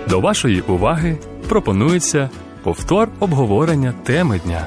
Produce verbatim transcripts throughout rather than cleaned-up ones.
До вашої уваги пропонується повтор обговорення теми дня.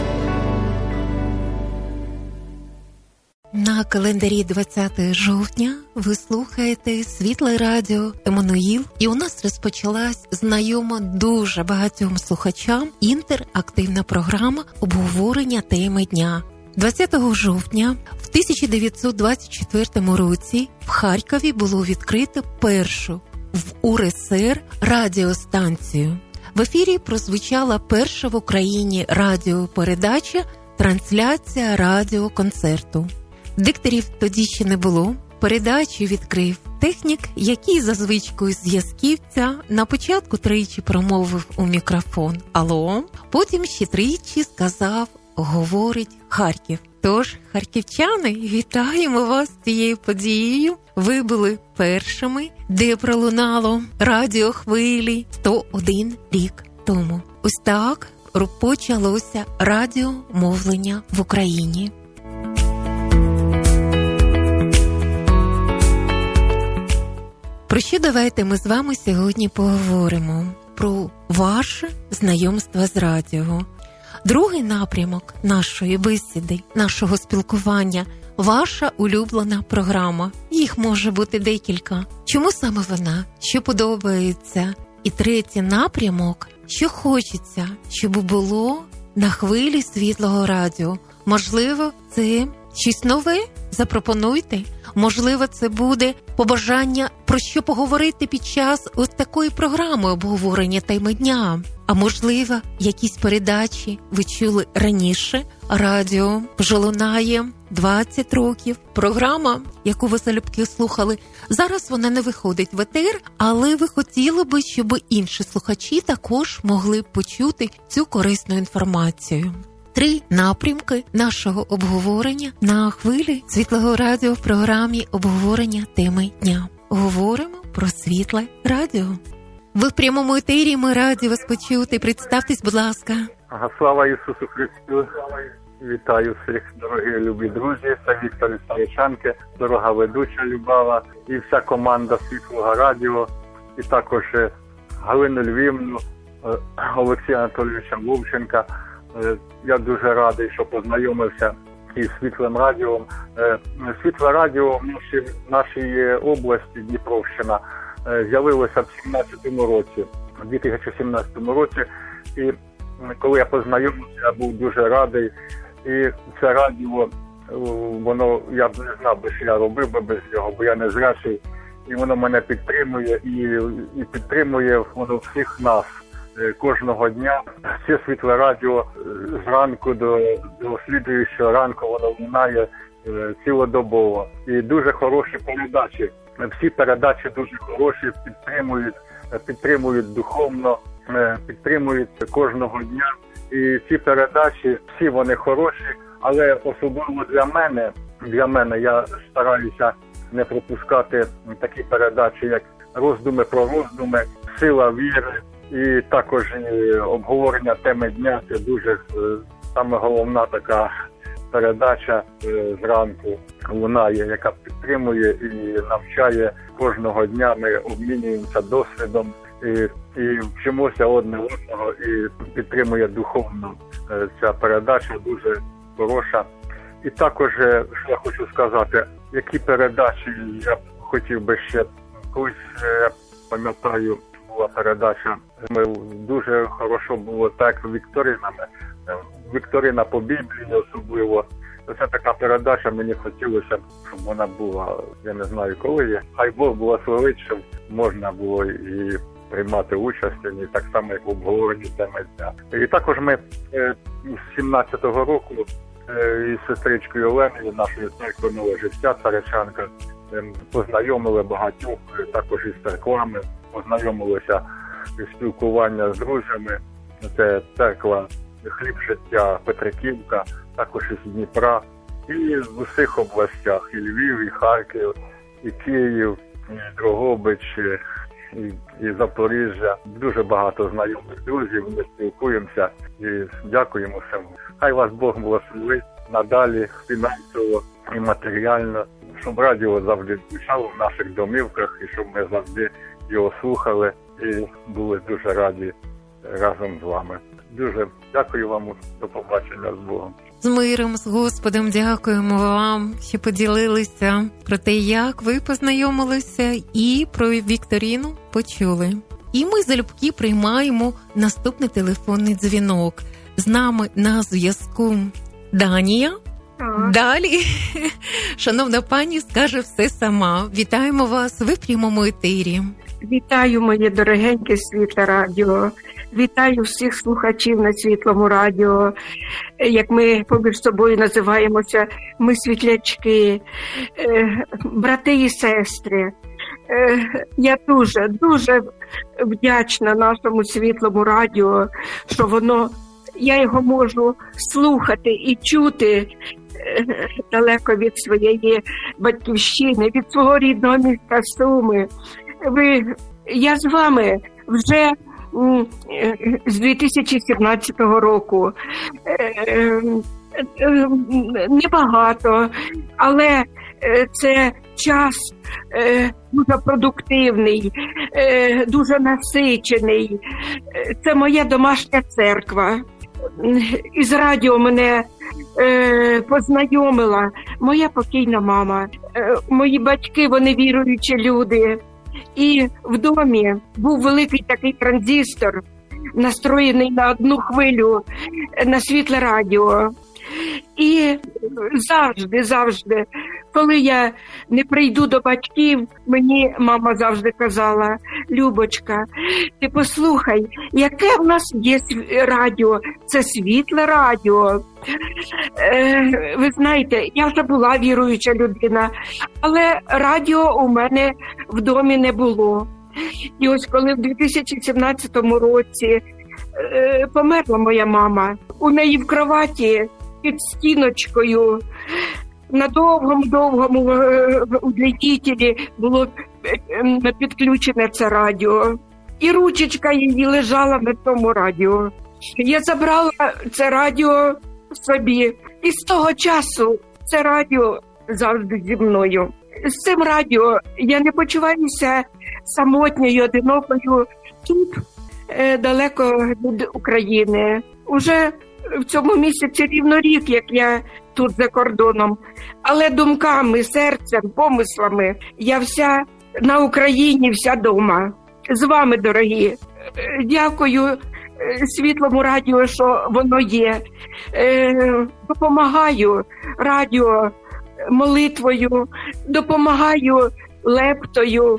На календарі двадцяте жовтня ви слухаєте Світле радіо Еммануїл, і у нас розпочалась знайома дуже багатьом слухачам інтерактивна програма обговорення теми дня. двадцятого жовтня в тисяча дев'ятсот двадцять четвертому році в Харкові було відкрито першу в У Р С Р радіостанцію. В ефірі прозвучала перша в Україні радіопередача «Трансляція радіоконцерту». Дикторів тоді ще не було. Передачу відкрив технік, який за звичкою зв'язківця на початку тричі промовив у мікрофон «Алло», потім ще тричі сказав «Говорить Харків». Тож, харківчани, вітаємо вас з цією подією. Ви були першими, де пролунало радіохвилі сто один рік тому. Ось так почалося радіомовлення в Україні. Про що давайте ми з вами сьогодні поговоримо? Про ваше знайомство з радіо. Другий напрямок нашої бесіди, нашого спілкування – ваша улюблена програма. Їх може бути декілька. Чому саме вона? Що подобається? І третій напрямок – що хочеться, щоб було на хвилі Світлого радіо. Можливо, це щось нове? Запропонуйте. Можливо, це буде побажання, про що поговорити під час ось такої програми обговорення теми дня. А можливо, якісь передачі ви чули раніше. Радіо вже лунає двадцять років. Програма, яку ви залюбки слухали, зараз вона не виходить в етер, але ви хотіли би, щоб інші слухачі також могли почути цю корисну інформацію. Три напрямки нашого обговорення на хвилі Світлого радіо в програмі обговорення теми дня. Говоримо про Світле радіо. Ви в прямому етері, ми раді вас почути. Представтесь, будь ласка. Ага, слава Ісусу Христу. Вітаю всіх, дорогі любі друзі. Це Віктор із Старичанки, дорога ведуча Любава і вся команда Світлого радіо. І також Галину Львівну, Олексія Анатолійовича Вовченка. Я дуже радий, що познайомився із Світлим радіо. Світле радіо в нашій, нашій області, Дніпровщина, з'явилося в сімнадцятому році, в дві тисячі сімнадцятому році. І коли я познайомився, я був дуже радий. І це радіо, воно, я б не знав, що я робив би без нього, бо я не зрячий. І воно мене підтримує, і, і підтримує воно всіх нас. Кожного дня це Світле радіо зранку до, до слідуючого ранку воно лунає цілодобово. І дуже хороші передачі. Всі передачі дуже хороші, підтримують, підтримують духовно, підтримують кожного дня. І ці передачі, всі вони хороші, але особливо для мене, для мене я стараюся не пропускати такі передачі, як роздуми про роздуми, сила віри. І також обговорення теми дня – це дуже саме головна така передача зранку лунає, яка підтримує і навчає кожного дня. Ми обмінюємося досвідом і, і вчимося одне одного, і підтримує духовно. Ця передача дуже хороша. І також, що я хочу сказати, які передачі я б хотів би ще, колись, я пам'ятаю, була передача, ми дуже хорошо було так вікторинами, вікторина по Біблії особливо. Це така передача, мені хотілося, щоб вона була, я не знаю коли є. Хай Бог благословить, щоб можна було і приймати участь, і так само, як в обговоренні теми дня. І також ми з сімнадцятого року із сестричкою Оленою, нашої церкви «Нове життя» Старичанка, познайомили багатьох, також із церквами, познайомилися із спілкування з друзями. Це церква «Хліб життя» Петриківка, також із Дніпра, і в усіх областях, і Львів, і Харків, і Київ, і Дрогобич, і, і Запоріжжя. Дуже багато знайомих друзів, ми спілкуємося і дякуємо всім. Хай вас Бог благословить надалі фінансово і матеріально, щоб радіо завжди звучало в наших домівках і щоб ми завжди його слухали і були дуже раді разом з вами. Дуже дякую вам, до побачення, з Богом. З миром, з Господом, дякуємо вам, що поділилися про те, як ви познайомилися, і про вікторину почули. І ми залюбки приймаємо наступний телефонний дзвінок. З нами на зв'язку Данія. Так. Далі шановна пані скаже все сама. Вітаємо вас, ви в прямому етері. Вітаю, моє дорогеньке Світле Радіо. Вітаю всіх слухачів на Світлому Радіо. Як ми поміж собою називаємося, ми світлячки, брати і сестри. Я дуже, дуже вдячна нашому Світлому Радіо, що воно, я його можу слухати і чути далеко від своєї батьківщини, від свого рідного міста Суми. Ви, я з вами вже з дві тисячі сімнадцятого року. Небагато, але це час дуже продуктивний, дуже насичений. Це моя домашня церква. Із радіо мене познайомила моя покійна мама. Мої батьки, вони віруючі люди. І в домі був великий такий транзистор, настроєний на одну хвилю на Світле Радіо. І завжди, завжди, коли я не прийду до батьків, мені мама завжди казала: Любочка, ти послухай, яке в нас є радіо, це Світле Радіо. Е, ви знаєте, я вже була віруюча людина, але радіо у мене в домі не було. І ось коли в дві тисячі сімнадцятому році е, померла моя мама, у неї в кроваті під стіночкою на довгому-довгому удлінітелі було підключене це радіо. І ручечка її лежала на тому радіо. Я забрала це радіо собі. І з того часу це радіо завжди зі мною. З цим радіо я не почуваюся самотньою, одинокою тут, далеко від України. Уже в цьому місяці рівно рік, як я тут за кордоном. Але думками, серцем, помислами я вся на Україні, вся дома. З вами, дорогі. Дякую Світлому Радіо, що воно є. Допомагаю радіо молитвою, допомагаю лептою.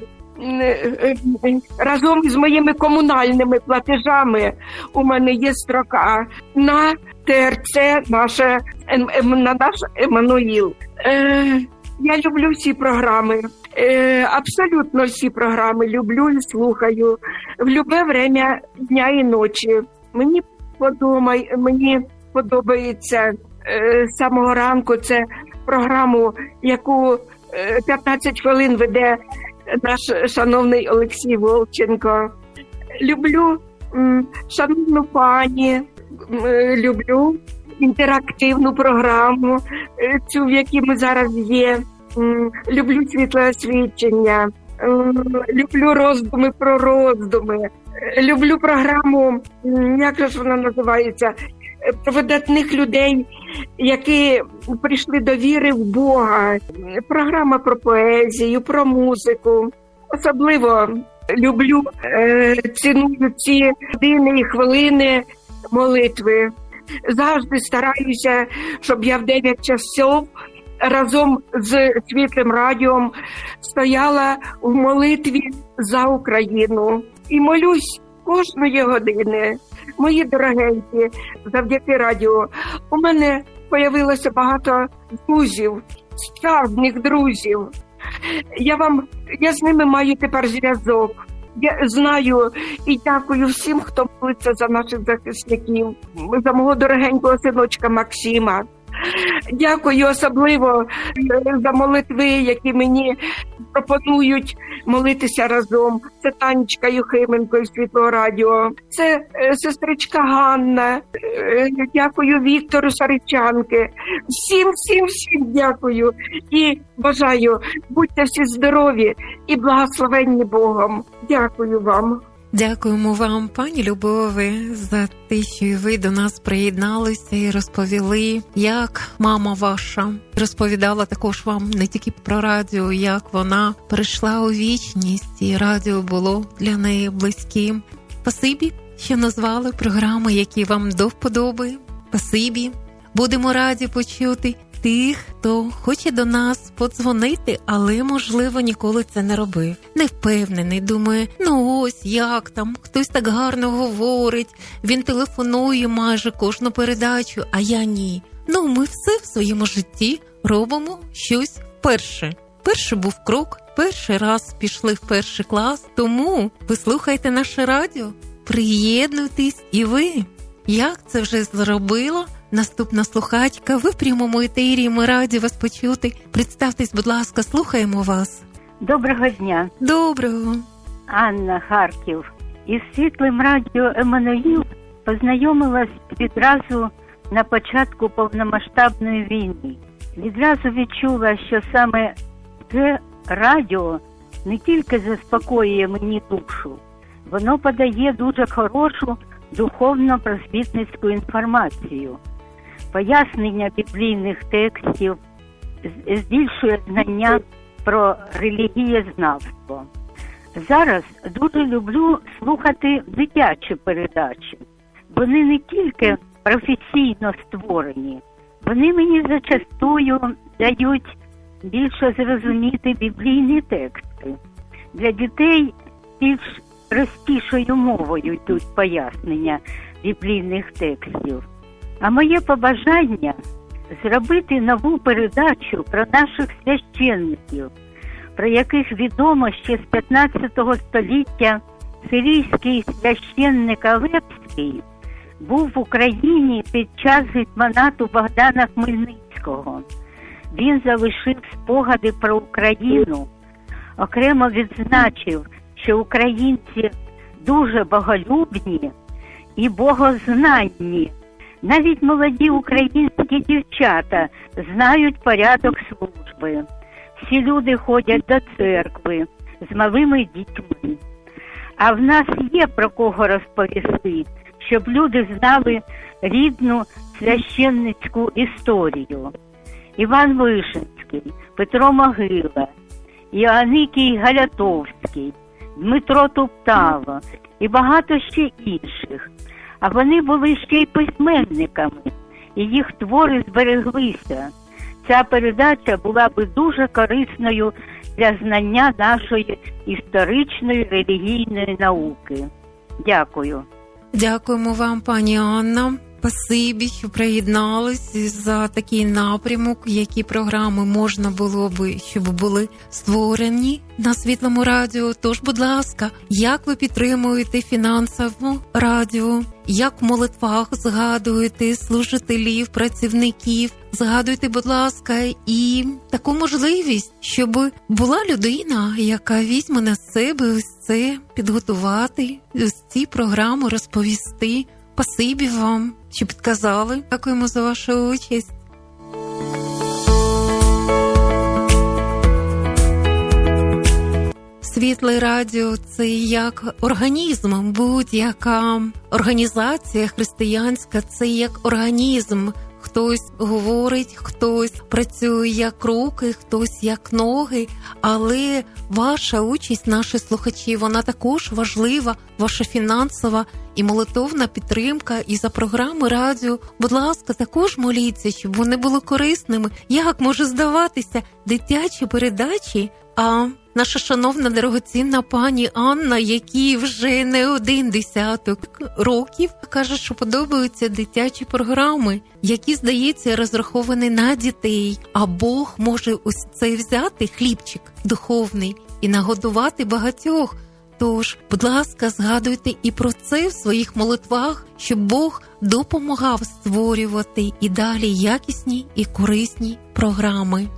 Разом із моїми комунальними платежами у мене є строка на ТРЦ наше, на наш Еммануїл. Е, я люблю всі програми, е, абсолютно всі програми люблю і слухаю в любе время дня і ночі. Мені подобає, мені подобається е, з самого ранку це програму, яку е, п'ятнадцять хвилин веде наш шановний Олексій Волченко. Люблю м, шановну пані, м, люблю інтерактивну програму, цю, в якій ми зараз є. М, люблю світле освічення, м, люблю роздуми про роздуми. Люблю програму, м, як же ж вона називається, про видатних людей, які прийшли до віри в Бога. Програма про поезію, про музику. Особливо люблю, е, ціную ці години і хвилини молитви. Завжди стараюся, щоб я в дев'ять часов разом з Світлим Радіом стояла в молитві за Україну. І молюсь кожної години. Мої дорогенькі, завдяки радіо у мене появилося багато друзів, справжніх друзів. Я вам, я з ними маю тепер зв'язок. Я знаю і дякую всім, хто молиться за наших захисників, за мого дорогенького синочка Максима, Дякую особливо за молитви, які мені пропонують молитися разом. Це Танечка Юхименко із Світлого радіо. Це сестричка Ганна. Дякую Віктору Саричанки. Всім, всім, всім дякую. І бажаю, будьте всі здорові і благословенні Богом. Дякую вам. Дякуємо вам, пані Любове, за те, що ви до нас приєдналися і розповіли, як мама ваша розповідала також вам не тільки про радіо, як вона перейшла у вічність, і радіо було для неї близьким. Спасибі, що назвали програми, які вам до вподоби. Спасибі. Будемо раді почути тих, хто хоче до нас подзвонити, але, можливо, ніколи це не робив. Не впевнений, думає, ну ось як там, хтось так гарно говорить, він телефонує майже кожну передачу, а я ні. Ну, ми все в своєму житті робимо щось вперше. Перший був крок, перший раз пішли в перший клас, тому ви слухайте наше радіо, приєднуйтесь і ви. Як це вже зробила наступна слухачка? Ви в прямому етері, ми раді вас почути. Представтесь, будь ласка, слухаємо вас. Доброго дня. Доброго. Анна, Харків. Із Світлим радіо «Еммануїл» познайомилась відразу на початку повномасштабної війни. Відразу відчула, що саме це радіо не тільки заспокоює мені душу, воно подає дуже хорошу духовно-просвітницьку інформацію, пояснення біблійних текстів, збільшує знання про релігієзнавство. Зараз дуже люблю слухати дитячі передачі. Вони не тільки професійно створені, вони мені зачастую дають більше зрозуміти біблійні тексти. Для дітей більш простішою мовою йдуть пояснення біблійних текстів. А моє побажання – зробити нову передачу про наших священників, про яких відомо ще з п'ятнадцятого століття сирійський священник Алепський був в Україні під час гетьманату Богдана Хмельницького. Він залишив спогади про Україну, окремо відзначив, що українці дуже боголюбні і богознанні. Навіть молоді українські дівчата знають порядок служби. Всі люди ходять до церкви з малими дітьми. А в нас є про кого розповісти, щоб люди знали рідну священницьку історію. Іван Вишинський, Петро Могила, Іоанникій Галятовський, Дмитро Туптало і багато ще інших. А вони були ще й письменниками, і їх твори збереглися. Ця передача була би дуже корисною для знання нашої історичної релігійної науки. Дякую. Дякуємо вам, пані Анна. Спасибі, що приєднались за такий напрямок, які програми можна було би, щоб були створені на Світлому радіо. Тож, будь ласка, як ви підтримуєте фінансово радіо, як в молитвах згадуєте служителів, працівників, згадуйте, будь ласка, і таку можливість, щоб була людина, яка візьме на себе ось це, підготувати, ось ці програми розповісти. Спасибі вам, що підказали. Дякуємо за вашу участь. Світле радіо – це як організм, будь-яка організація християнська – це як організм. Хтось говорить, хтось працює як руки, хтось як ноги, але ваша участь, наші слухачі, вона також важлива, ваша фінансова і молитовна підтримка. І за програми радіо, будь ласка, також моліться, щоб вони були корисними. Як може здаватися, дитячі передачі, а наша шановна дорогоцінна пані Анна, якій вже не один десяток років, каже, що подобаються дитячі програми, які, здається, розраховані на дітей. А Бог може ось цей взяти хлібчик духовний і нагодувати багатьох. Тож, будь ласка, згадуйте і про це в своїх молитвах, щоб Бог допомагав створювати і далі якісні і корисні програми.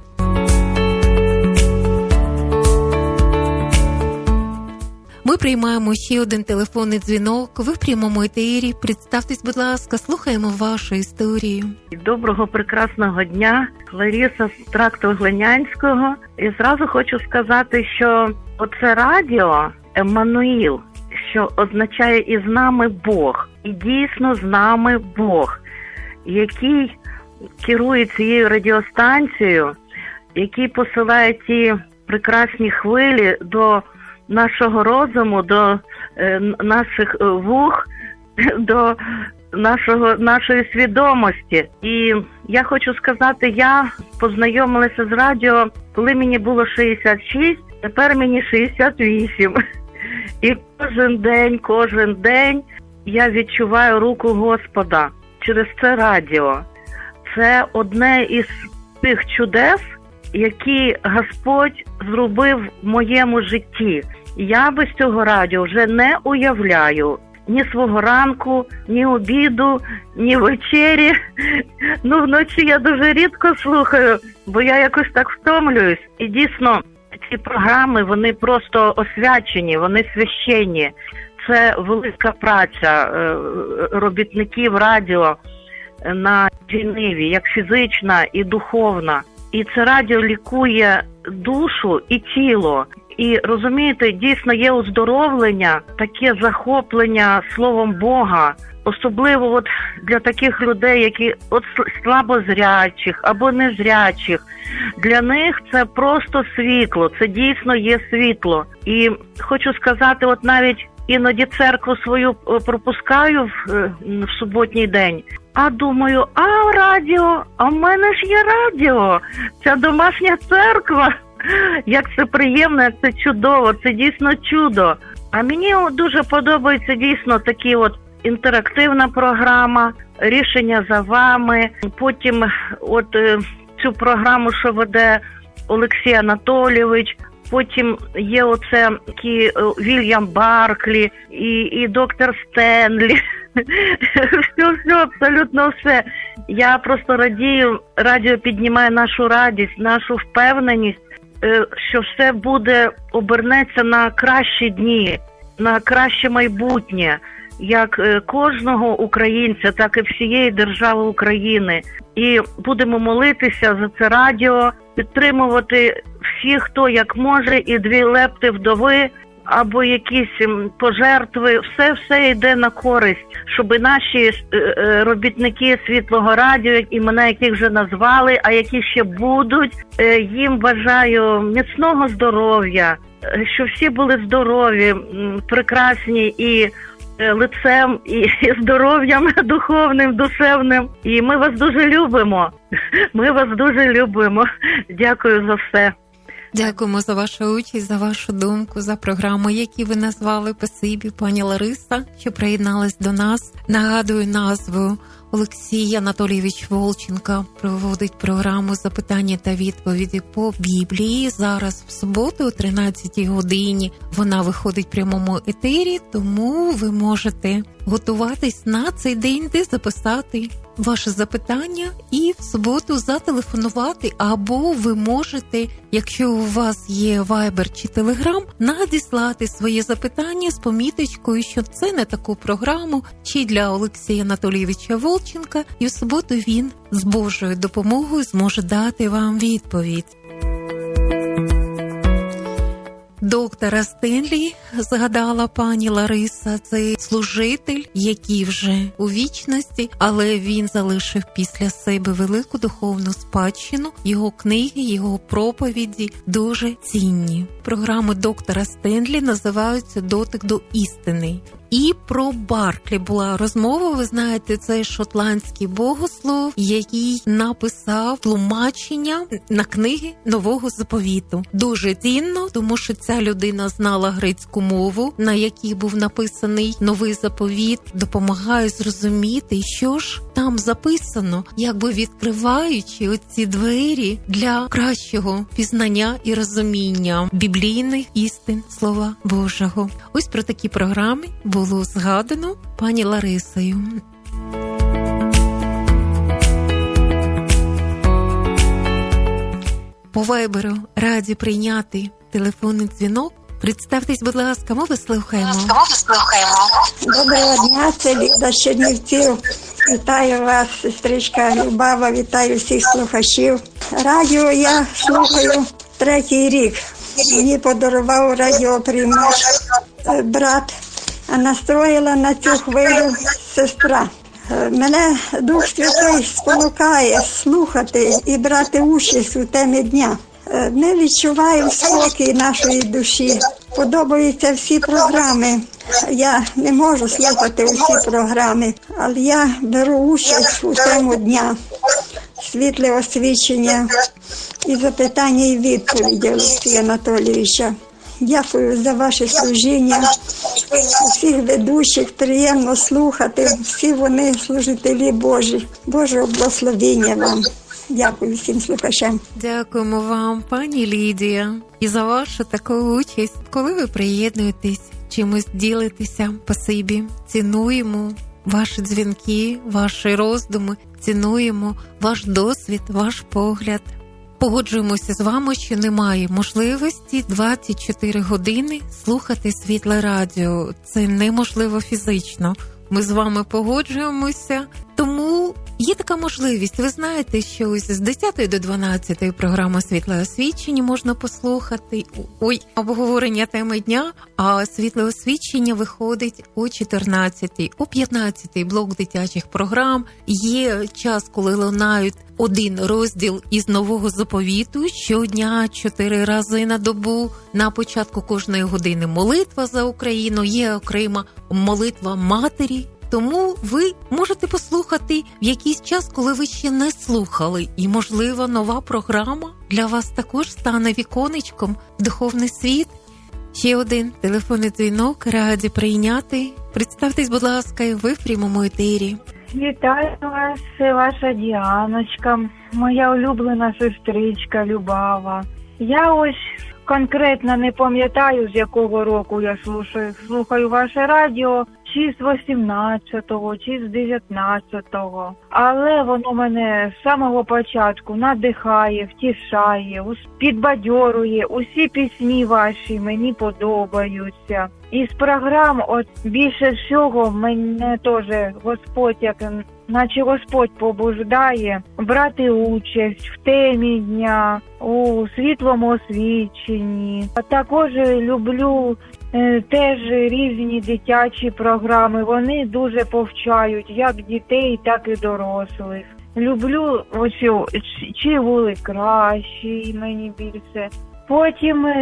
Ми приймаємо ще один телефонний дзвінок. Ви в прямому етері. Представтесь, будь ласка, слухаємо вашу історію. Доброго, прекрасного дня. Лариса з тракту Глинянського. І зразу хочу сказати, що оце радіо Еммануїл, що означає «і з нами Бог». І дійсно з нами Бог, який керує цією радіостанцією, який посилає ті прекрасні хвилі до нашого розуму, до е, наших вух, до нашого, нашої свідомості. І я хочу сказати, я познайомилася з радіо, коли мені було шістдесят шість, тепер мені шістдесят вісім. І кожен день, кожен день я відчуваю руку Господа через це радіо. Це одне із тих чудес, які Господь зробив в моєму житті. Я без цього радіо вже не уявляю ні свого ранку, ні обіду, ні вечері. Ну, вночі я дуже рідко слухаю, бо я якось так втомлююсь. І дійсно, ці програми, вони просто освячені, вони священні. Це велика праця робітників радіо на цій ниві, як фізична і духовна. І це радіо лікує душу і тіло. І, розумієте, дійсно є оздоровлення, таке захоплення Словом Бога, особливо от для таких людей, які от слабозрячих або незрячих. Для них це просто світло, це дійсно є світло. І хочу сказати, от навіть іноді церкву свою пропускаю в, в суботній день, а думаю, а радіо, а в мене ж є радіо, ця домашня церква. Як це приємно, як це чудово, це дійсно чудо. А мені дуже подобається дійсно такі от інтерактивна програма, рішення за вами. Потім от цю програму, що веде Олексій Анатолійович. Потім є оце такі Вільям Барклі і, і доктор Стенлі. Все, все, абсолютно все. Я просто радію, радіо піднімає нашу радість, нашу впевненість, що все буде, обернеться на кращі дні, на краще майбутнє, як кожного українця, так і всієї держави України. І будемо молитися за це радіо, підтримувати всіх, хто як може, і дві лепти вдови, або якісь пожертви, все-все йде на користь, щоб наші робітники Світлого радіо, імена яких вже назвали, а які ще будуть, їм бажаю міцного здоров'я, щоб всі були здорові, прекрасні і лицем, і здоров'ям духовним, душевним. І ми вас дуже любимо. Ми вас дуже любимо. Дякую за все. Дякуємо за вашу участь, за вашу думку, за програму, які ви назвали. Спасибі, пані Лариса, що приєдналась до нас. Нагадую назву. Олексій Анатолійович Волченко проводить програму «Запитання та відповіді по Біблії». Зараз в суботу о тринадцятій годині вона виходить в прямому етері, тому ви можете готуватись на цей день, де записати ваше запитання і в суботу зателефонувати, або ви можете, якщо у вас є Viber чи Telegram, надіслати своє запитання з поміточкою, що це не таку програму, чи для Олексія Анатолійовича Волченка, і в суботу він з Божою допомогою зможе дати вам відповідь. Доктора Стенлі, згадала пані Лариса, це служитель, який вже у вічності, але він залишив після себе велику духовну спадщину. Його книги, його проповіді дуже цінні. Програми доктора Стенлі називаються «Дотик до істини». І про Барклі була розмова. Ви знаєте, це шотландський богослов, який написав тлумачення на книги Нового Заповіту. Дуже цінно, тому що ця людина знала грецьку мову, на якій був написаний Новий Заповіт, допомагає зрозуміти, що ж там записано, якби відкриваючи оці двері для кращого пізнання і розуміння біблійних істин Слова Божого. Ось про такі програми було згадано пані Ларисою. По вайберу раді прийняти телефонний дзвінок. Представтесь, будь ласка, ми вас слухаємо. Доброго дня, це Ліда з Чернівців. Вітаю вас, сестричка Любава, вітаю всіх слухачів. Радіо я слухаю третій рік. Мені подарував радіоприймач брат, а настроїла на цю хвилю сестра. Мене Дух Святий спонукає слухати і брати участь у темі дня. Ми відчуваємо спокій нашої душі. Подобаються всі програми. Я не можу слухати усі програми, але я беру участь у тему дня. Світле освічення і запитання і відповіді Олексія Анатолійовича. Дякую за ваше служіння. Всіх ведучих приємно слухати. Всі вони служителі Божі. Божого благословення вам. Дякую всім слухачам. Дякуємо вам, пані Лідія, і за вашу таку участь, коли ви приєднуєтесь, чимось ділитеся. Спасибі. Цінуємо ваші дзвінки, ваші роздуми, цінуємо ваш досвід, ваш погляд. Погоджуємося з вами, що немає можливості двадцять чотири години слухати світле радіо. Це неможливо фізично. Ми з вами погоджуємося, тому є така можливість. Ви знаєте, що ось з десятої до дванадцятої програма «Світле освічення» можна послухати. Ой, обговорення теми дня, а «Світле освічення» виходить о чотирнадцятій, о п'ятнадцятій блок дитячих програм. Є час, коли лунають один розділ із Нового Заповіту, щодня чотири рази на добу. На початку кожної години молитва за Україну, є окрема молитва матері. Тому ви можете послухати в якийсь час, коли ви ще не слухали. І, можливо, нова програма для вас також стане віконечком в духовний світ. Ще один телефонний дзвінок, раді прийняти. Представтесь, будь ласка, ви в прямому етері. Вітаю вас, ваша Діаночка, моя улюблена сестричка Любава. Я ось конкретно не пам'ятаю, з якого року я слухаю, слухаю ваше радіо, чи з вісімнадцятого, чи з дев'ятнадцятого. Але воно мене з самого початку надихає, втішає, підбадьорює. Усі пісні ваші мені подобаються. Із програм, от більше всього, мене теж Господь, як, наче Господь побуждає брати участь в темі дня, у світлому освіченні. А також люблю е, теж різні дитячі програми. Вони дуже повчають як дітей, так і дорослих. Люблю ось «Чи були кращі» мені більше. Потім е,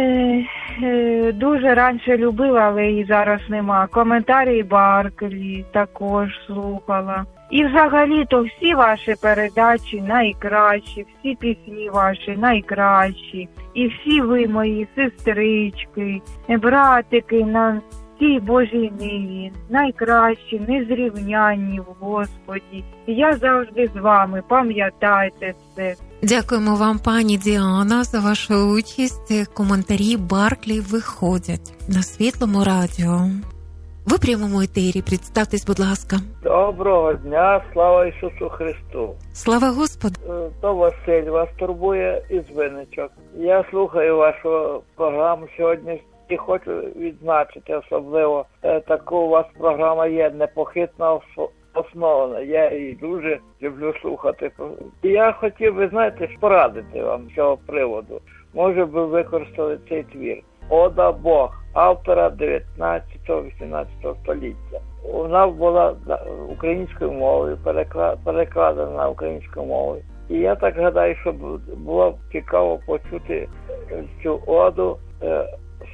е, дуже раніше любила, але і зараз нема. Коментарі Барклі також слухала. І взагалі-то всі ваші передачі найкращі, всі пісні ваші найкращі. І всі ви мої сестрички, братики на цій Божій ниві, найкращі, незрівнянні в Господі. І я завжди з вами, пам'ятайте це. Дякуємо вам, пані Діана, за вашу участь. Коментарі Барклі виходять на Світлому радіо. Ви в прямому етері, представтесь, будь ласка. Доброго дня, слава Ісусу Христу. Слава Господу. То Василь вас турбує із Винничок. Я слухаю вашу програму сьогодні і хочу відзначити особливо, таку у вас програма є непохитна основна. Я її дуже люблю слухати. І я хотів би, знаєте, порадити вам з цього приводу. Може би використали цей твір. «Ода Бог», автора дев'ятнадцятого-вісімнадцятого століття. Вона була українською мовою, перекладена на українську мову. І я так гадаю, що було б цікаво почути цю оду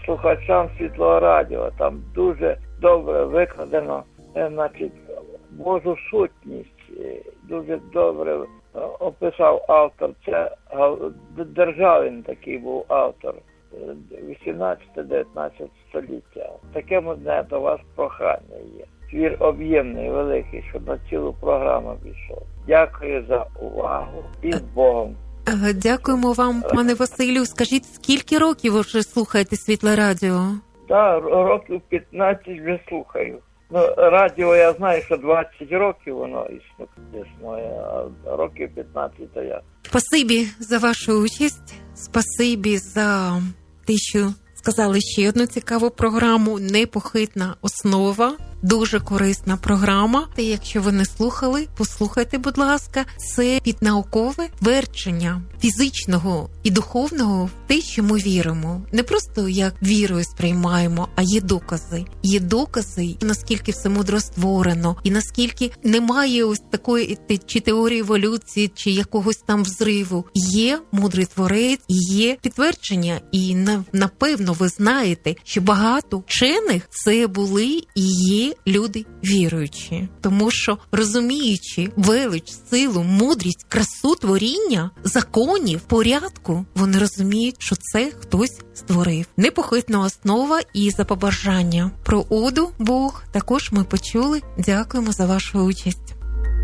слухачам Світлого радіо. Там дуже добре викладено, значить, Божу сутність. Дуже добре описав автор. Це Державін такий був автор. вісімнадцяте-дев'ятнадцяте століття. Таке мене до вас прохання є. Твір об'ємний, великий, щоб на цілу програму пішов. Дякую за увагу і з Богом. Дякуємо вам, пане Василю. Скажіть, скільки років ви вже слухаєте Світле радіо? Так, років п'ятнадцять вже слухаю. Ну, радіо я знаю, що двадцять років воно існує, а років п'ятнадцять то я. Спасибі за вашу участь, спасибі за те, що сказали ще одну цікаву програму «Непохитна основа». Дуже корисна програма. Та якщо ви не слухали, послухайте, будь ласка. Це піднаукове твердження фізичного і духовного в те, що ми віримо. Не просто як вірою сприймаємо, а є докази. Є докази, наскільки все мудро створено, і наскільки немає ось такої чи теорії еволюції, чи якогось там взриву. Є мудрий творець, є підтвердження. І напевно ви знаєте, що багато вчених це були і є люди віруючі, тому що, розуміючи велич, силу, мудрість, красу творіння, законів, порядку, вони розуміють, що це хтось створив. Непохитна основа і за побажання. Про оду Бог також ми почули. Дякуємо за вашу участь.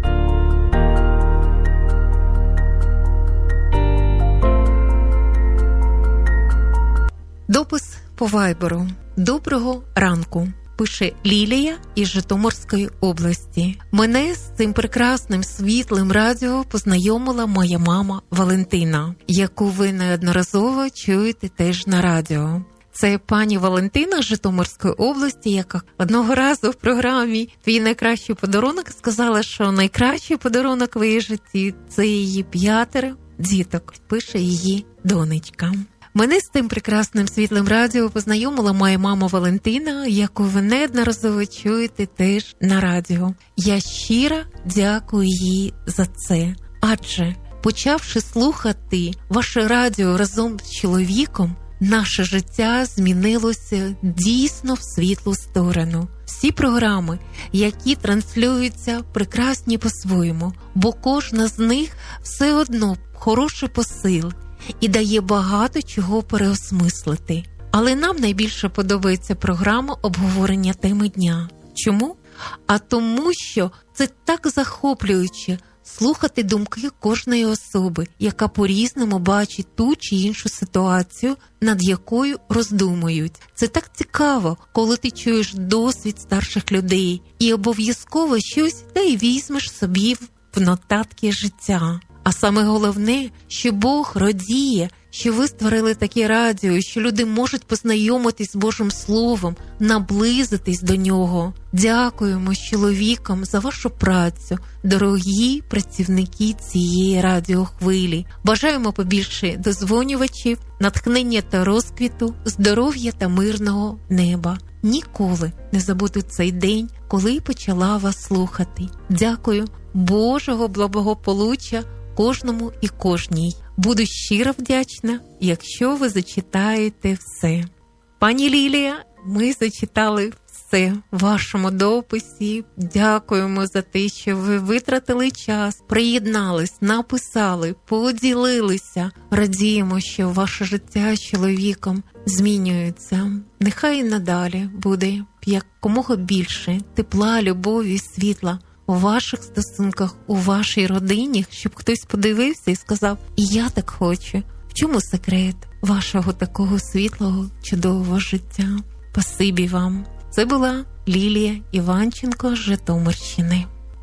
Допис по вайберу. Доброго ранку. Пише Лілія із Житомирської області. Мене з цим прекрасним світлим радіо познайомила моя мама Валентина, яку ви неодноразово чуєте теж на радіо. Це пані Валентина з Житомирської області, яка одного разу в програмі «Твій найкращий подарунок» сказала, що найкращий подарунок в її житті – це її п'ятеро діток, пише її донечка. Мене з тим прекрасним світлим радіо познайомила моя мама Валентина, яку ви неодноразово чуєте теж на радіо. Я щиро дякую їй за це. Адже, почавши слухати ваше радіо разом з чоловіком, наше життя змінилося дійсно в світлу сторону. Всі програми, які транслюються, прекрасні по-своєму, бо кожна з них все одно хороший посил і дає багато чого переосмислити. Але нам найбільше подобається програма обговорення теми дня. Чому? А тому, що це так захоплююче слухати думки кожної особи, яка по-різному бачить ту чи іншу ситуацію, над якою роздумують. Це так цікаво, коли ти чуєш досвід старших людей і обов'язково щось та й візьмеш собі в нотатки життя. А саме головне, що Бог радіє, що ви створили таке радіо, що люди можуть познайомитись з Божим Словом, наблизитись до нього. Дякуємо чоловікам за вашу працю, дорогі працівники цієї радіохвилі. Бажаємо побільше дозвонювачів, натхнення та розквіту, здоров'я та мирного неба. Ніколи не забуду цей день, коли почала вас слухати. Дякую, Божого благополуччя кожному і кожній. Буду щиро вдячна, якщо ви зачитаєте все. Пані Лілія, ми зачитали все в вашому дописі. Дякуємо за те, що ви витратили час, приєднались, написали, поділилися. Радіємо, що ваше життя з чоловіком змінюється. Нехай і надалі буде якомога більше тепла, любові, світла у ваших стосунках, у вашій родині, щоб хтось подивився і сказав: «І я так хочу». В чому секрет вашого такого світлого, чудового життя? Спасибі вам. Це була Лілія Іванченко з Житомирщини.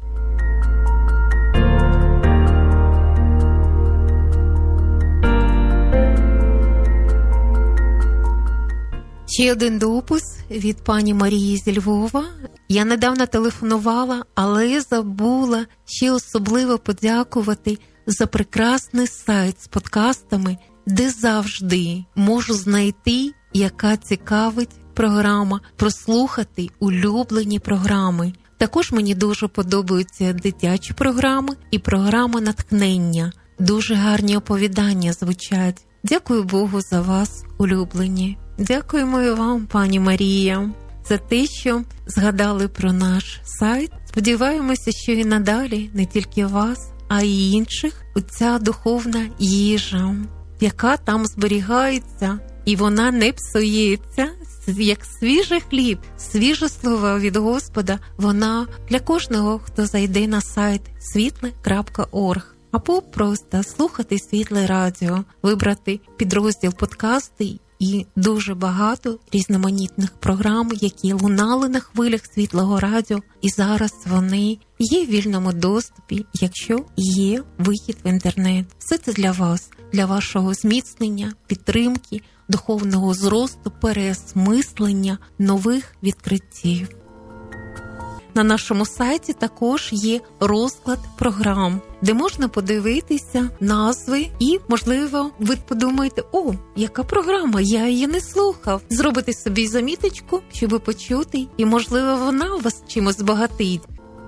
Ще один допис від пані Марії зі Львова. Я недавно телефонувала, але забула ще особливо подякувати за прекрасний сайт з подкастами, де завжди можу знайти, яка цікавить програма, прослухати улюблені програми. Також мені дуже подобаються дитячі програми і програма натхнення. Дуже гарні оповідання звучать. Дякую Богу за вас, улюблені. Дякуємо і вам, пані Марія, за те, що згадали про наш сайт. Сподіваємося, що і надалі не тільки вас, а й інших оця духовна їжа, яка там зберігається, і вона не псується, як свіжий хліб, свіже слово від Господа, вона для кожного, хто зайде на сайт світле крапка орг. Або просто слухати Світле радіо, вибрати підрозділ подкасти і дуже багато різноманітних програм, які лунали на хвилях Світлого радіо, і зараз вони є в вільному доступі, якщо є вихід в інтернет. Все це для вас, для вашого зміцнення, підтримки, духовного зросту, переосмислення нових відкриттів. На нашому сайті також є розклад програм, де можна подивитися назви і, можливо, ви подумаєте, о, яка програма, я її не слухав. Зробите собі заміточку, щоб почути, і, можливо, вона вас чимось збагатить.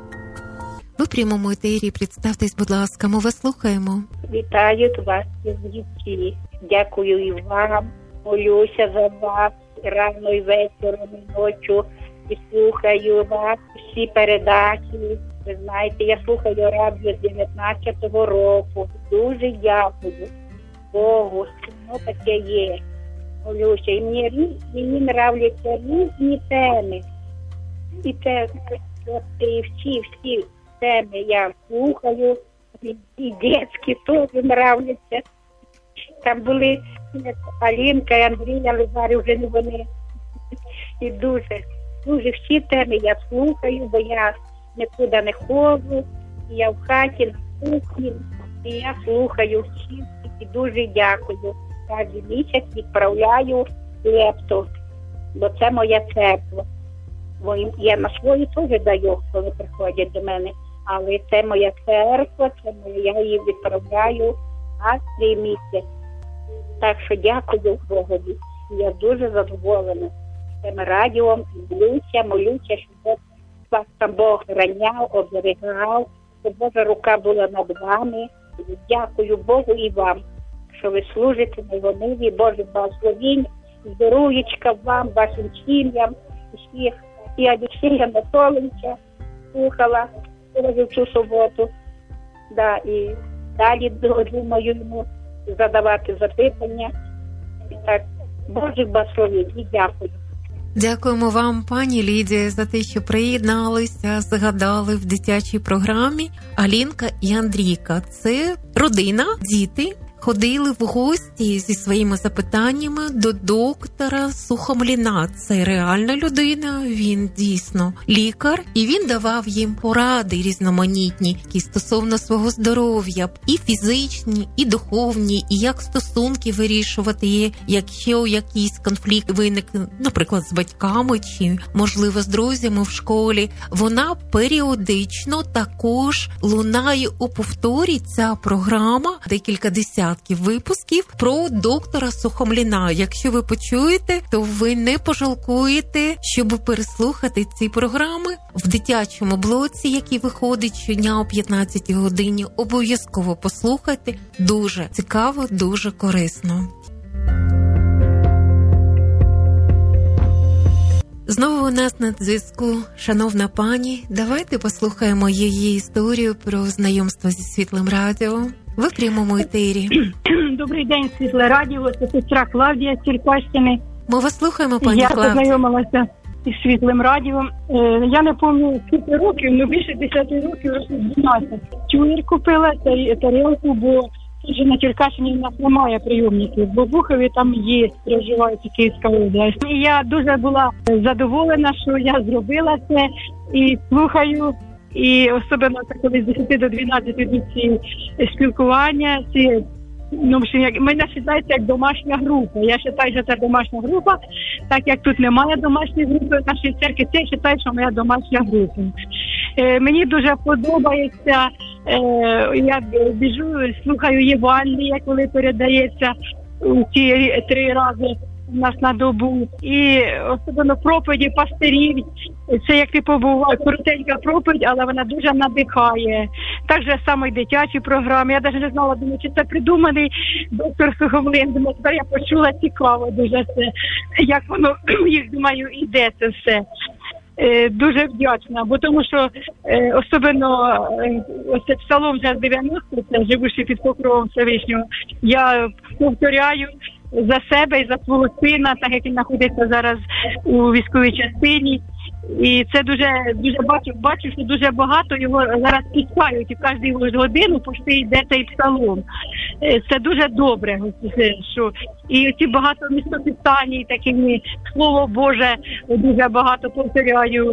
Ви в прямому етері, представтесь, будь ласка, ми вас слухаємо. Вітаю вас, дітки. Дякую і вам. Молюся за вас рано і вечором, і ночі. І слухаю вас, всі передачі. Ви знаєте, я слухаю радіо з дев'ятнадцятого року. Дуже дякую Богу, що воно таке є. Молюся. І мені, мені нравляться різні теми. І те, і всі, всі теми я слухаю. І, і дітські теж нравляться. Там були Алінка і Андрій, але зараз вже не вони. І дуже... Дуже всі теми я слухаю, бо я нікуди не ходжу, я в хаті, на кухні, і я слухаю всі, і дуже дякую. Кожен місяць відправляю лепту, бо це моя церква. Бо я на свою теж даю, коли приходять до мене, але це моя церква, це моя, я її відправляю на свій місяць. Так що дякую Богові, я дуже задоволена цим радіо, молюся, молюся, щоб вас там Бог охороняв, оберігав, щоб Божа рука була над вами. Дякую Богу і вам, що ви служите на його ниві. Боже благословінь, здоров'ячка вам, вашим сім'ям, всіх. І Олексія Анатолійовича слухала в цю суботу. Да, і далі думаю йому задавати запитання. І так, Боже благословінь і дякую. Дякуємо вам, пані Лідія, за те, що приєдналися, згадали в дитячій програмі Алінка і Андрійка. Це родина, діти ходили в гості зі своїми запитаннями до доктора Сухомліна. Це реальна людина, він дійсно лікар, і він давав їм поради різноманітні, які стосовно свого здоров'я, і фізичні, і духовні, і як стосунки вирішувати, якщо якийсь конфлікт виникне, наприклад, з батьками чи, можливо, з друзями в школі. Вона періодично також лунає у повторі, ця програма, декілька десятків випусків про доктора Сухомліна. Якщо ви почуєте, то ви не пожалкуєте, щоб переслухати ці програми в дитячому блоці, який виходить щодня о п'ятнадцятій годині. Обов'язково послухайте. Дуже цікаво, дуже корисно. Знову у нас на зв'язку шановна пані. Давайте послухаємо її історію про знайомство зі Світлим радіо. Ви в прямому етері. Добрий день, Світле радіо. Це сестра Клавдія з Черкащини. Ми вас слухаємо, пані Я Клавдія. Я познайомилася із Світлим радіо. Я не пам'ятаю, скільки років, але більше десять років, дванадцять. Чуєр купила тарілку, бо вже на Черкащині в нас немає прийомників, бо в Бухові там є, проживають Київська область. І я дуже була задоволена, що я зробила це і слухаю. І особливо коли з десяти до дванадцяти йдуть ці спілкування, ці, ну, мене вважається як домашня група. Я вважаю, що це домашня група, так як тут немає домашньої групи в нашій церкві, це я вважаю, що моя домашня група. Е, мені дуже подобається, е, я біжу, слухаю Євангелія, коли передається ці три рази у нас на добу. І особливо проповіді пастирів. Це як ти побував, коротенька проповідь, але вона дуже надихає. Так же само й дитячі програми. Я навіть не знала, думаю, чи це придуманий доктор Сухомлин. Думаю, тепер я почула, цікаво дуже це, як воно, їх, думаю, іде це все. Е, дуже вдячна, бо тому що е, особливо е, ось цей псалом вже з дев'яностого, це живучи під покровом Всевишнього, я повторяю за себе і за свого сина, так як він знаходиться зараз у військовій частині. І це дуже, дуже бачу, бачу, що дуже багато його зараз підпалюють, і кожну годину почти йде цей псалом. Це дуже добре, що і ці багато містописань, такими Слово Боже дуже багато повторяю.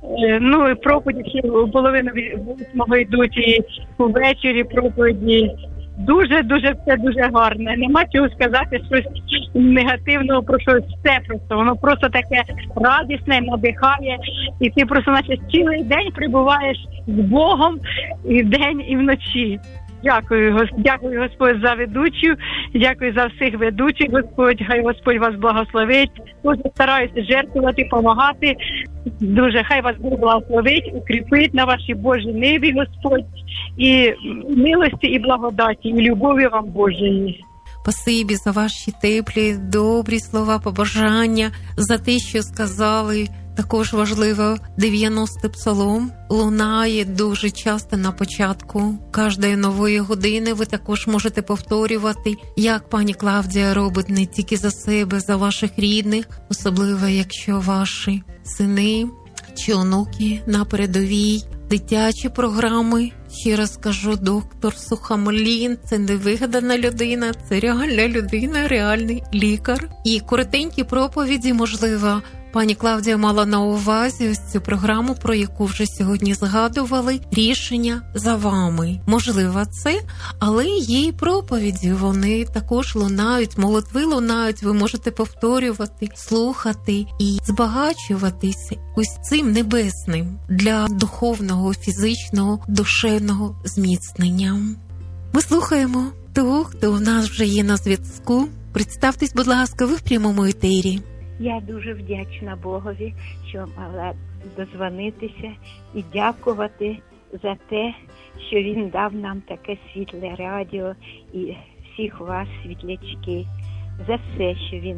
Ну, і проповіді ще половину восьмого йдуть, і ввечері проповіді. Дуже-дуже все дуже гарне. Нема чого сказати щось негативного про щось. Все просто. Воно просто таке радісне, надихає. І ти просто, наче, цілий день перебуваєш з Богом і вдень, і вночі. Дякую, дякую, Господь, за ведучу. Дякую за всіх ведучих, Господь. Хай Господь вас благословить. Дуже стараюся жертвувати, допомагати. Дуже хай вас Бог благословить, укріпить на вашій Божій небі, Господь. І милості, і благодаті, і любові вам Божої. Спасибі за ваші теплі, добрі слова, побажання, за те, що сказали. Також важливо, дев'яностий псалом лунає дуже часто на початку кожної нової години. Ви також можете повторювати, як пані Клавдія робить не тільки за себе, за ваших рідних, особливо якщо ваші сини чи онуки на передовій. Дитячі програми, ще раз кажу, доктор Сухомлин – це не вигадана людина, це реальна людина, реальний лікар. І коротенькі проповіді, можливо, пані Клавдія мала на увазі ось цю програму, про яку вже сьогодні згадували, «Рішення за вами». Можливо, це, але є і проповіді, вони також лунають, молитви лунають, ви можете повторювати, слухати і збагачуватися ось цим небесним для духовного, фізичного, душевного зміцнення. Ми слухаємо того, хто у нас вже є на зв'язку. Представтесь, будь ласка, ви в прямому етері. Я дуже вдячна Богові, що могла дозвонитися і дякувати за те, що Він дав нам таке світле радіо і всіх вас, світлячки, за все, що Він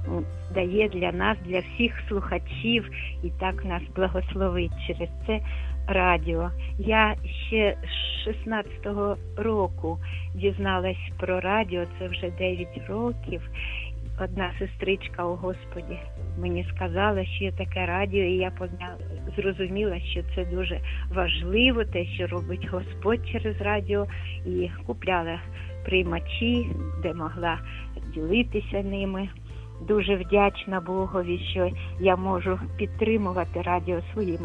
дає для нас, для всіх слухачів і так нас благословить через це радіо. Я ще з шістнадцятого року дізналась про радіо, це вже дев'ять років. Одна сестричка у Господі мені сказала, що є таке радіо, і я зрозуміла, що це дуже важливо, те, що робить Господь через радіо, і купляла приймачі, де могла ділитися ними. Дуже вдячна Богові, що я можу підтримувати радіо своїми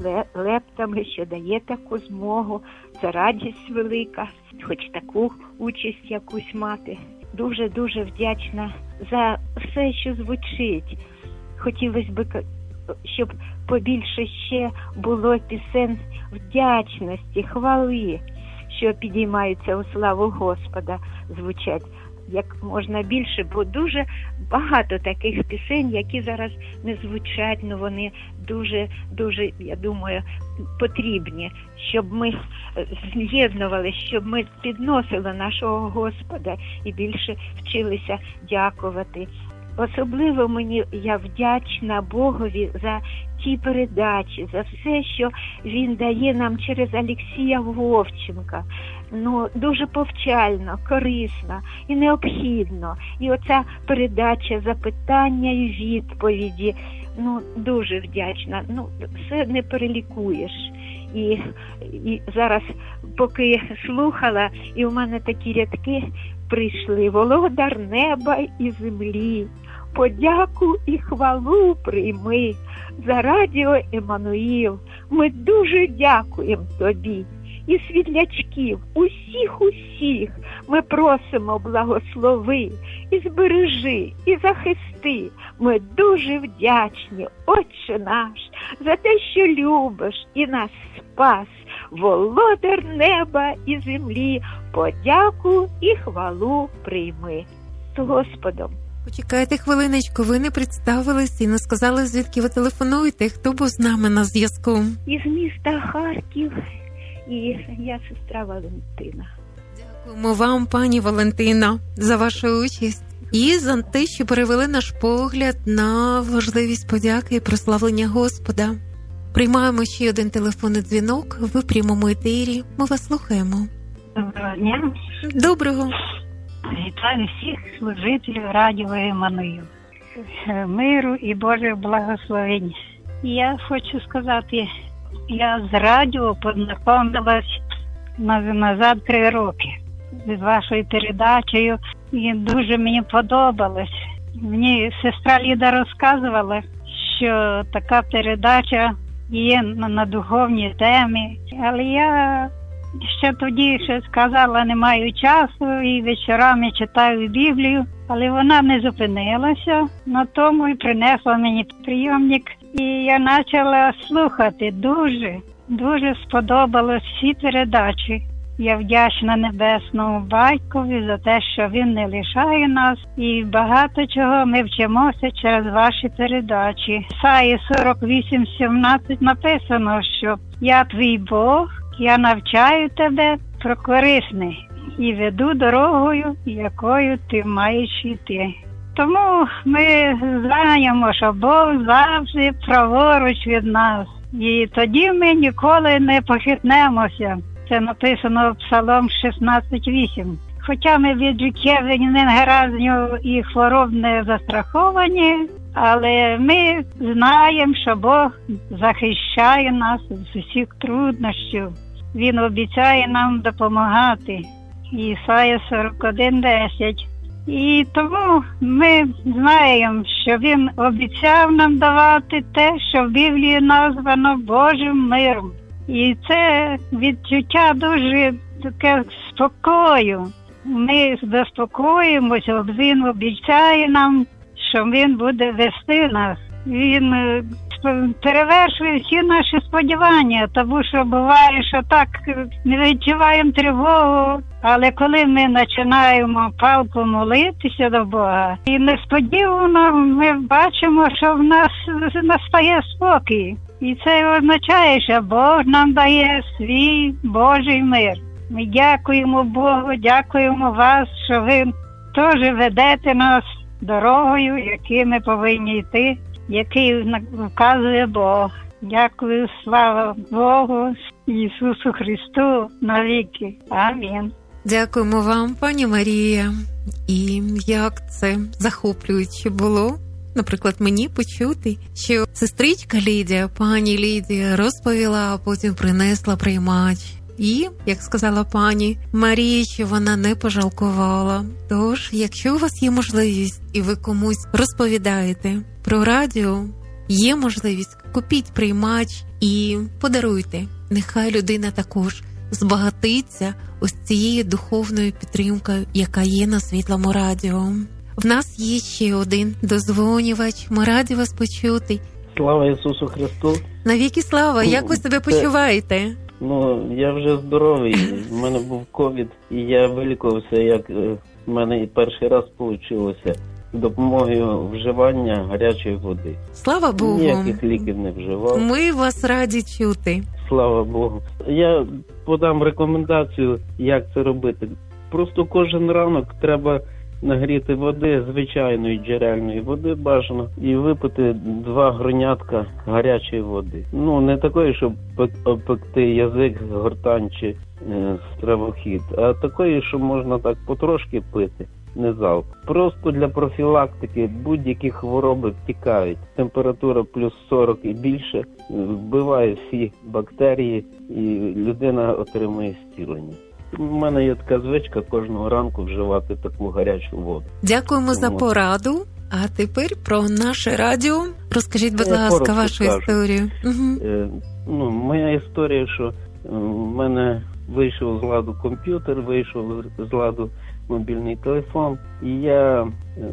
лептами, що дає таку змогу. Це радість велика, хоч таку участь якусь мати. Дуже-дуже вдячна за все, що звучить. Хотілося б, щоб побільше ще було пісень вдячності, хвали, що підіймаються у славу Господа, звучать як можна більше, бо дуже багато таких пісень, які зараз не звучать, але вони дуже-дуже, я думаю, потрібні, щоб ми з'єднували, щоб ми підносили нашого Господа і більше вчилися дякувати. Особливо мені я вдячна Богові за ті передачі, за все, що Він дає нам через Олексія Вовченка. Ну, дуже повчально, корисно і необхідно. І оця передача запитання і відповіді, ну, дуже вдячна. Ну, все не перелікуєш. І, і зараз, поки слухала, і у мене такі рядки прийшли: володар неба і землі, подяку і хвалу прийми за радіо Еммануїл. Ми дуже дякуємо тобі. І світлячків, усіх-усіх ми просимо благослови, і збережи, і захисти. Ми дуже вдячні, Отче наш, за те, що любиш і нас спас, володар неба і землі, подяку і хвалу прийми. З Господом, Почекайте хвилиночку, ви не представились і не сказали, звідки ви телефонуєте, хто був з нами на зв'язку? Із міста Харків, і я сестра Валентина. Дякуємо вам, пані Валентина, за вашу участь і за те, що перевели наш погляд на важливість подяки і прославлення Господа. Приймаємо ще один телефонний дзвінок, ви в прямому етері, ми вас слухаємо. Доброго дня. Доброго. Вітаю всіх служителів радіо Еммануїл. Миру і Божих благословень. Я хочу сказати, я з радіо познайомилась назад три роки з вашою передачею, і дуже мені подобалось. Мені сестра Ліда розказувала, що така передача є на, на духовній темі, але я ще тоді ще сказала, не маю часу і вечорами читаю Біблію, але вона не зупинилася на тому і принесла мені прийомник, і я почала слухати. Дуже, дуже сподобалось всі передачі. Я вдячна Небесному Батькові за те, що Він не лишає нас, і багато чого ми вчимося через ваші передачі. В Ісаї сорок вісім сімнадцять написано, що «Я твій Бог, я навчаю тебе про корисне і веду дорогою, якою ти маєш йти». Тому ми знаємо, що Бог завжди праворуч від нас, і тоді ми ніколи не похитнемося. Це написано в Псалом шістнадцять вісім. Хоча ми від життєвих негаразнів і хвороб не застраховані, але ми знаємо, що Бог захищає нас з усіх труднощів. Він обіцяє нам допомагати. Ісая сорок один десять. І тому ми знаємо, що Він обіцяв нам давати те, що в Біблії названо Божим миром. І це відчуття дуже таке спокою. Ми заспокоїмося, Він обіцяє нам, що Він буде вести нас. Він перевершує всі наші сподівання, тому що буває, що так ми відчуваємо тривогу, але коли ми починаємо палко молитися до Бога, і несподівано ми бачимо, що в нас настає спокій. І це означає, що Бог нам дає свій Божий мир. Ми дякуємо Богу, дякуємо вас, що ви теж ведете нас дорогою, якою ми повинні йти, який вказує Бог. Дякую, слава Богу, Ісусу Христу навіки. Амінь. Дякуємо вам, пані Марія. І як це захоплююче було, наприклад, мені почути, що сестричка Лідія, пані Лідія, розповіла, а потім принесла приймач. І, як сказала пані Марія, що вона не пожалкувала. Тож, якщо у вас є можливість і ви комусь розповідаєте про радіо, є можливість, купіть приймач і подаруйте. Нехай людина також збагатиться ось цією духовною підтримкою, яка є на Світлому радіо. В нас є ще один дозвонювач. Ми раді вас почути. Слава Ісусу Христу. Навіки слава. Як ви себе почуваєте? Ну, я вже здоровий. У мене був ковід, і я вилікувався, як в мене і перший раз вийшло, з допомогою вживання гарячої води. Слава Богу. Ніяких ліків не вживав. Ми вас раді чути. Слава Богу. Я подам рекомендацію, як це робити. Просто кожен ранок треба нагріти води, звичайної джерельної води бажано, і випити два гронятка гарячої води. Ну, не такої, щоб опекти язик, гортань чи е, стравохід, а такої, що можна так потрошки пити, не залп. Просто для профілактики будь-які хвороби втікають. Температура плюс сорок і більше вбиває всі бактерії, і людина отримує зцілення. У мене є така звичка кожного ранку вживати таку гарячу воду. Дякуємо Тому... за пораду. А тепер про наше радіо. Розкажіть, будь Я ласка, вашу скажу. історію. Угу. Е, ну, моя історія, що в мене вийшов з ладу комп'ютер, вийшов з ладу мобільний телефон. І я,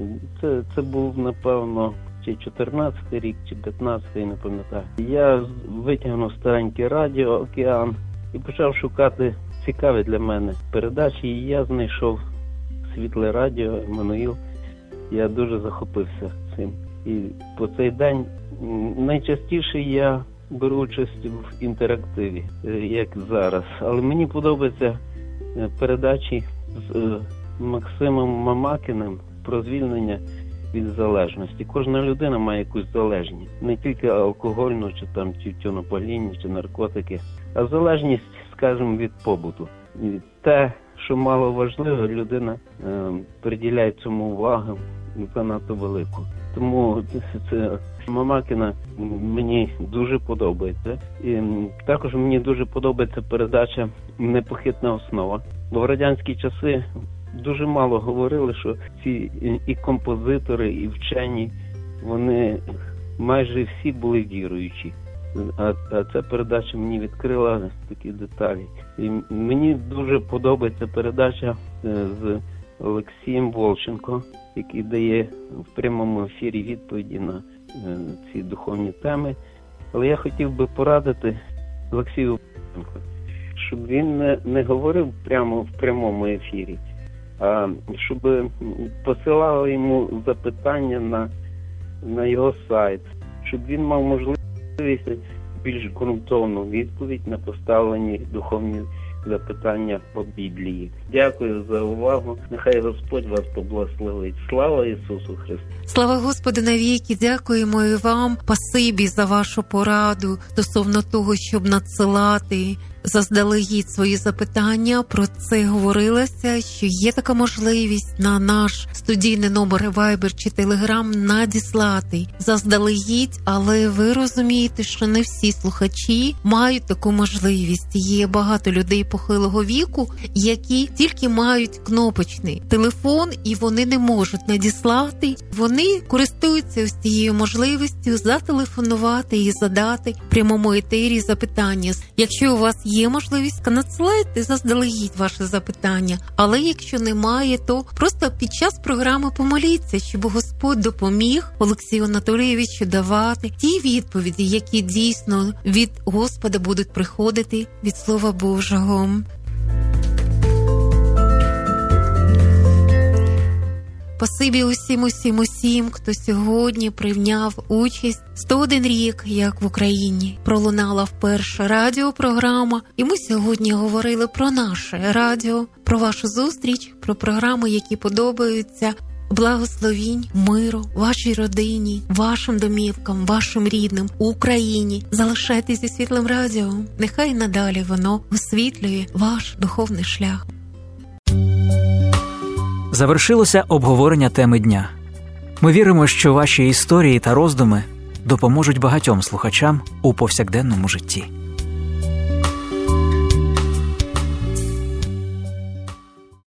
це, це був, напевно, чи чотирнадцятий рік, чи п'ятнадцятий, не пам'ятаю. Я витягнув старенький радіо «Океан» і почав шукати цікаві для мене передачі, і я знайшов Світле радіо Еммануїл. я дуже захопився цим. І по цей день найчастіше я беру участь в інтерактиві, як зараз. Але мені подобаються передачі з Максимом Мамакіним про звільнення від залежності. Кожна людина має якусь залежність. Не тільки алкогольну, чи там тютюнопаління, чи наркотики, а залежність, скажімо, від побуту. І те, що мало важливо, людина е, приділяє цьому увагу занадто велику. Тому це Мамакіна мені дуже подобається. І також мені дуже подобається передача «Непохитна основа». Бо в радянські часи дуже мало говорили, що ці і композитори, і вчені, вони майже всі були віруючі. А, а ця передача мені відкрила такі деталі. І мені дуже подобається передача з Олексієм Волченко, який дає в прямому ефірі відповіді на ці духовні теми. Але я хотів би порадити Олексію Волченко, щоб він не, не говорив прямо в прямому ефірі, а щоб посилали йому запитання на, на його сайт, щоб він мав можливість більш ґрунтовну відповідь на поставлені духовні запитання по Біблії. Дякую за увагу. Нехай Господь вас поблагословить. Слава Ісусу Христу! Слава Господу навіки! Дякуємо і вам. Спасибі за вашу пораду стосовно того, щоб надсилати заздалегідь свої запитання. Про це говорилося, що є така можливість на наш студійний номер Viber чи Telegram надіслати заздалегідь, але ви розумієте, що не всі слухачі мають таку можливість. Є багато людей похилого віку, які тільки мають кнопочний телефон і вони не можуть надіслати. Вони користуються ось цією можливістю зателефонувати і задати в прямому етері запитання. Якщо у вас є можливість, надсилайте заздалегідь ваше запитання. Але якщо немає, то просто під час програми помоліться, щоб Господь допоміг Олексію Анатолійовичу давати ті відповіді, які дійсно від Господа будуть приходити від Слова Божого. Спасибі усім, усім, усім, хто сьогодні прийняв участь. сто один рік, як в Україні, пролунала вперше радіопрограма. І ми сьогодні говорили про наше радіо, про вашу зустріч, про програми, які подобаються. Благословінь, миру, вашій родині, вашим домівкам, вашим рідним, Україні. Залишайтеся зі Світлим радіо. Нехай надалі воно освітлює ваш духовний шлях. Завершилося обговорення теми дня. Ми віримо, що ваші історії та роздуми допоможуть багатьом слухачам у повсякденному житті.